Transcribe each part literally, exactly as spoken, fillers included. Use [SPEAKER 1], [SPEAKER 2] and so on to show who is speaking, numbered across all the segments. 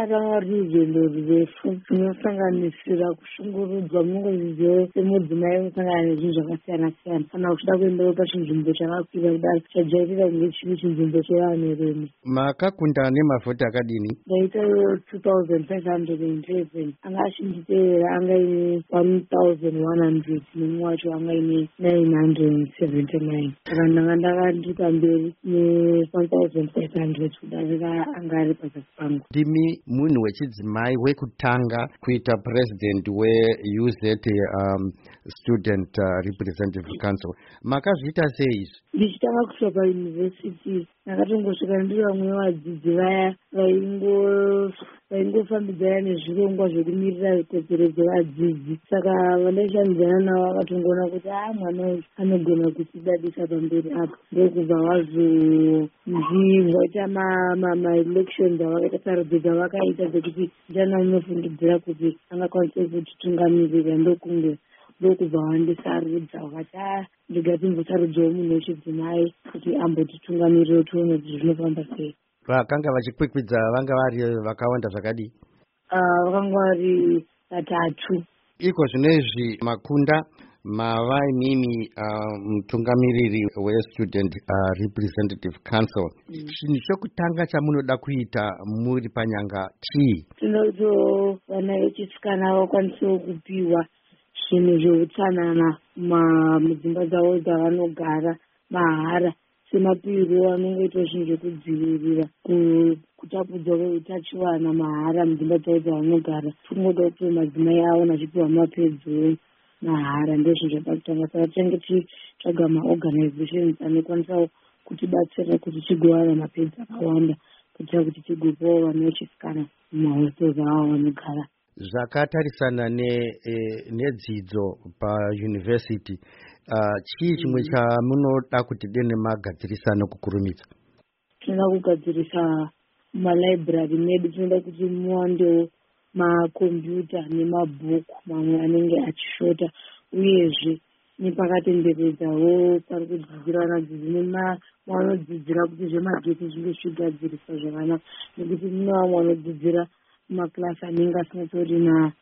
[SPEAKER 1] rakanga ruzendo rurefu runosanganisira kushungurudzwa mungozizivo semudzimai unosangana nezvinhu zvakasiyana siyana kana uchida kuendawo pachinzvimbo chakakwira kudaro chajairira kunge chiri chinzvimbo chevanhurume.
[SPEAKER 2] Makakunda nemavhoti akadini?
[SPEAKER 1] Ndaita two thousand five hundred eleven. Anga achinditeera anga ine one thousand one hundred nemumwe wacho anga ine nine hundred seventy-nine. Saka ndanga ndakandipa mberi ne one thousand five hundred kudarika anga ari pazasi pangu.
[SPEAKER 2] Ndimi munhu wechidzimai wekutanga kuita president we-U Z um, Student uh, Representative Council. Makazviita sei izvi?
[SPEAKER 1] Ndichitanga kusvika payunivhesiti ndakatongosvika ndiri vamwe vadzidzi vaya vaingo vaingofambidzana nezvirongwa zvekumirira ikodzero dzevadzidzi. Saka vandaishandidzana navo vakatongoona kuti a mwana uyu anogona kutidadisa pamberi apo. Ndokubva vazonzvimboita ma-elections avakaita sarudzo dzavakaita dzekuti ndiani unofungidzira kuti angakwanisa kutitungamirira. Ndokunge ndokubva vandisarudza vakati a ndigatimbosarudzwawo munhu wechidzimai kuti ambotitungamirira tione kuti zvinofamba sei.
[SPEAKER 2] Vakanga vachikwikwidza vanga vari vakawanda zvakadii?
[SPEAKER 1] Vakanga vari vatatu.
[SPEAKER 2] Iko zvinezvi Makunda mava imimi mutungamiriri uh, we-Student uh, Representative Council. Chinhu mm. chokutanga chamunoda kuita muri panyanga chii? Tinoda
[SPEAKER 1] kuti vana vechisikana vakwanisewo kupiwa zvinhu zveutsanana mudzimba dzavo dzavanogara mahara, semapiro anongoita zvinhu zvekudzivirira kutapudzwa kweutachiwana mahara mudzimba dzavo dzavanogara. Tinoda kuti madzimai avo nachipiwa mapedzo mahara ndezvo zvakatanga. Saka tinenge tichitsvaga maorganizations anokwanisawo kutibatsira kuti tigowana mapedzo akawanda kuitira kuti tigopawo vana vechisikana mumahostels avo vanogara.
[SPEAKER 2] Zvakatarisana ne e, nedzidzo payunivhesiti, uh, chii chimwe chamunoda kuti dene magadzirisano kukurumidza?
[SPEAKER 1] Tinoda kugadzirisa malibrary medu. Tinoda kuti muwandewo makombiyuta nemabhuku mamwe anenge achishota, uyezve nepakatenderedzawo pari kudzidzira vanadzidzi nemavanodzidzira kuti zvemagetsi zvinge zvichigadziriswa zvakanaka, nekuti mune vamwe vanodzidzira maklasi anenge asingatori na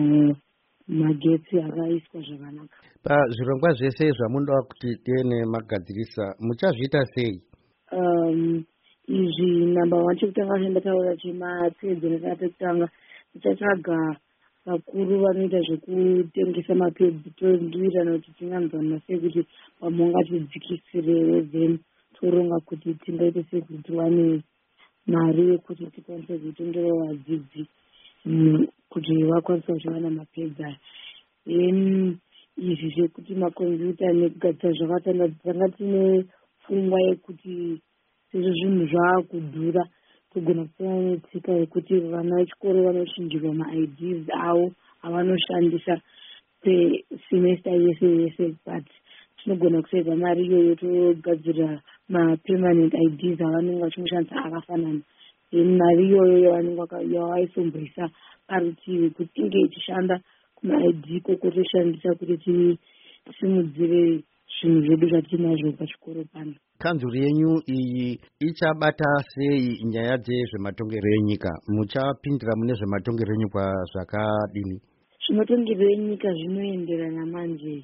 [SPEAKER 1] magetsi akaiswa zvakanaka.
[SPEAKER 2] Pazvirongwa zvese zvamunoda kuti dene magadzirisa muchazviita sei?
[SPEAKER 1] Um, izvi namba one chekutanga chandataura chemapedzo nekatokutanga tichatsvaga vakuru vanoita zvekutengesa mapedzo tondivirana kuti tinganzwana sei kuti pamwe ngatidzikisirewo then toronga kuti tingaite sei kuti tiwane mari yekuti tikwanise kutenderawo vadzidzi kuti vakwanise kuti vana mapedzo aya. Then izvi zvekuti makombiyuta nekugadzira zvakatanda tanga tine pfungwa yekuti sezvo zvinhu zvaakudhura togona kusiyana netsika yekuti vana vechikoro vanoshinjirwa ma-I Ds avo avanoshandisa pesemester yese yese, but tinogona kusevha mari iyoyo togadzira ma-permanent I Ds avanenge vachingoshandisa akafanana. Then mari iyoyo yavanenge yavaisomboisa parutivi kuti inge ichishanda kuma-I D koko toshandisa kuti tisimudzire zvinhu zvedu zvatinazvo pachikoro pano.
[SPEAKER 2] Kanzuru yenyu iyi ichabata sei nyaya dzezvematongero enyika? Muchapindira mune zvematongero enyika zvakadini?
[SPEAKER 1] Zvematongero enyika zvinoenderana manje.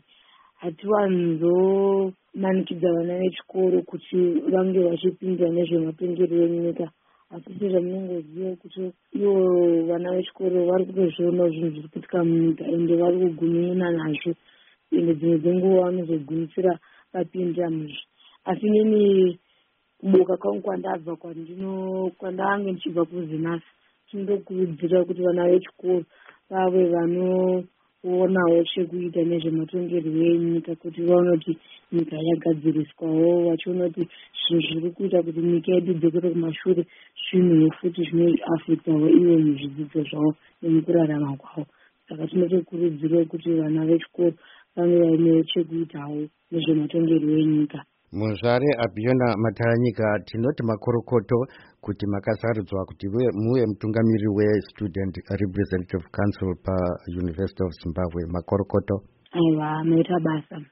[SPEAKER 1] Hatiwanzomanikidza vana vechikoro kuti vange vachipindira nezvematongero enyika, asi sezvamunongoziva kuti ivo vana vechikoro vari kutozviona zvinhu zviri kuitika munyika ende vari kugumina nazvo, ende dzimwe dzenguva vanozogumisira vapindira muzvo. Asi neni kuboka kwangu kwandabva kwandino kwandange ndichibva kuzinasi, tinokurudzira kuti vana vechikoro vave vanoonawo chekuita nezvematongero enyika, kuti vaone kuti nyika yagadziriswawo, vachiona kuti zvinhu zviri kuita kuti nyika yedu dzekere kumashure zvinhuwo futi zvinoafektawo ivo muzvidzidzo zvavo nemukurarama kwavo. Saka tinotokurudzira kuti vana vechikoro vave vaine chekuitawo nezvematongero enyika.
[SPEAKER 2] Munzvare Abhiona Mataranyika, tinoti makorokoto kuti makasarudzwa kuti muve mutungamiriri we-Student Representative Council pa University of Zimbabwe. Makorokoto.
[SPEAKER 1] Aiwa, maita basa.